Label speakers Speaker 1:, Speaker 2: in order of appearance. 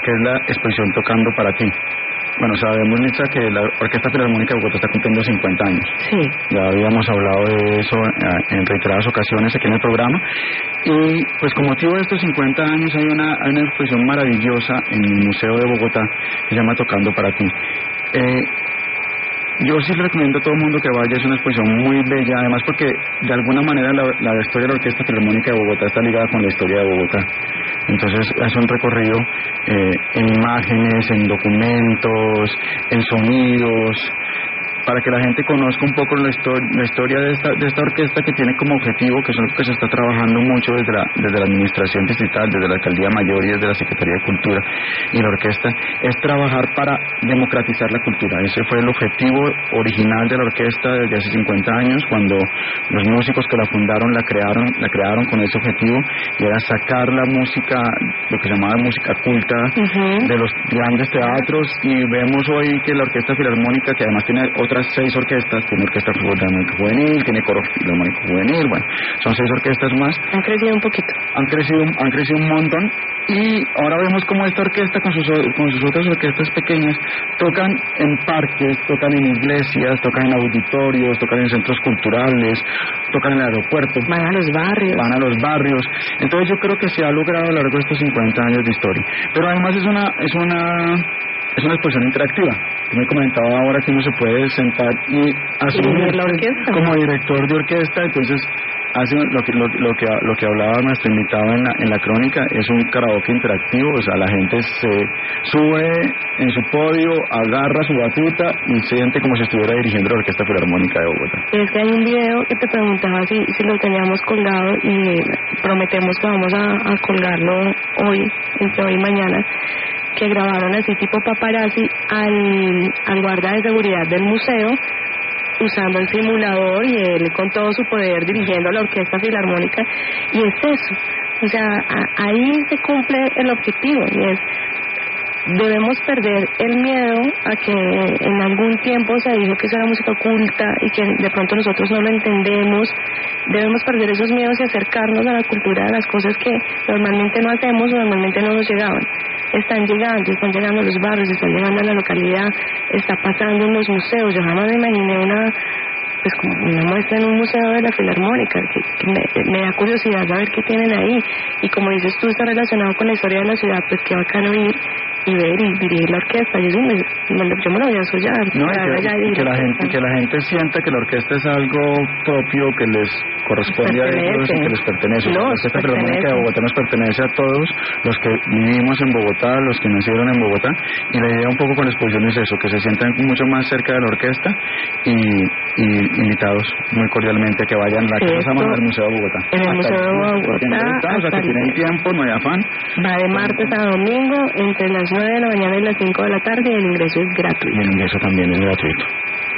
Speaker 1: que es la exposición Tocando para ti. Bueno, sabemos, Nitza, que la Orquesta Filarmónica de Bogotá está cumpliendo 50 años.
Speaker 2: Sí.
Speaker 1: Ya habíamos hablado de eso en reiteradas ocasiones aquí en el programa. Y pues con motivo de estos 50 años hay una exposición maravillosa en el Museo de Bogotá que se llama Tocando para ti. Yo sí le recomiendo a todo el mundo que vaya, es una exposición muy bella, además porque de alguna manera la historia de la Orquesta Filarmónica de Bogotá está ligada con la historia de Bogotá. Entonces es un recorrido en imágenes, en documentos, en sonidos, para que la gente conozca un poco la historia de esta orquesta, que tiene como objetivo, que es lo que se está trabajando mucho desde la administración distrital, desde la alcaldía mayor y desde la Secretaría de Cultura y la orquesta, es trabajar para democratizar la cultura. Ese fue el objetivo original de la orquesta desde hace 50 años, cuando los músicos que la fundaron la crearon con ese objetivo, y era sacar la música, lo que se llamaba música culta, de los grandes teatros. Y vemos hoy que la Orquesta Filarmónica, que además tiene otras 6 orquestas, tiene Orquesta Filarmónica Juvenil, tiene Coro Filarmónico Juvenil, bueno, son 6 orquestas más.
Speaker 2: Han crecido un poquito.
Speaker 1: Han crecido un montón, y ahora vemos cómo esta orquesta con sus otras orquestas pequeñas tocan en parques, tocan en iglesias, tocan en auditorios, tocan en centros culturales, tocan en el aeropuerto.
Speaker 2: Van a los barrios.
Speaker 1: Entonces yo creo que se ha logrado a lo largo de estos 50 años de historia. Pero además es una exposición interactiva. Tú me comentaba ahora que uno se puede sentar y asumir
Speaker 2: la orquesta
Speaker 1: como director de orquesta. Entonces hace lo que hablaba nuestro invitado en la crónica, es un karaoke interactivo. O sea, la gente se sube en su podio, agarra su batuta y siente como si estuviera dirigiendo la Orquesta Filarmónica de Bogotá.
Speaker 2: Es que hay un video que te preguntaba si lo teníamos colgado, y prometemos que vamos a colgarlo hoy, entre hoy y mañana, que grabaron así tipo paparazzi al guarda de seguridad del museo, usando el simulador, y él con todo su poder dirigiendo la Orquesta Filarmónica. Y es eso, o sea, ahí se cumple el objetivo, y es: debemos perder el miedo a que en algún tiempo se dijo que eso era música oculta y que de pronto nosotros no lo entendemos. Debemos perder esos miedos y acercarnos a la cultura de las cosas que normalmente no hacemos o normalmente no nos llegaban. Están llegando a los barrios, están llegando a la localidad, está pasando en los museos. Yo jamás me imaginé como una muestra en un museo de la Filarmónica, que me da curiosidad saber qué tienen ahí. Y como dices tú, está relacionado con la historia de la ciudad, pues qué bacano ir y ver y dirigir la orquesta. Yo me lo voy a soñar.
Speaker 1: No, que la gente sienta que la orquesta es algo propio, que les corresponde a ellos y que les pertenece.
Speaker 2: No,
Speaker 1: la Orquesta Filarmónica de Bogotá nos pertenece a todos los que vivimos en Bogotá, los que nacieron en Bogotá, y la idea un poco con la exposición es eso, que se sientan mucho más cerca de la orquesta, y invitados muy cordialmente a que vayan a la Casa Manuel del Museo de Bogotá.
Speaker 2: En el Museo de Bogotá.
Speaker 1: O sea, que tienen tiempo, no hay afán.
Speaker 2: Va de martes a domingo, entre las 9 de la mañana y las 5 de la tarde, y el ingreso es gratuito.
Speaker 1: Y el ingreso también es gratuito.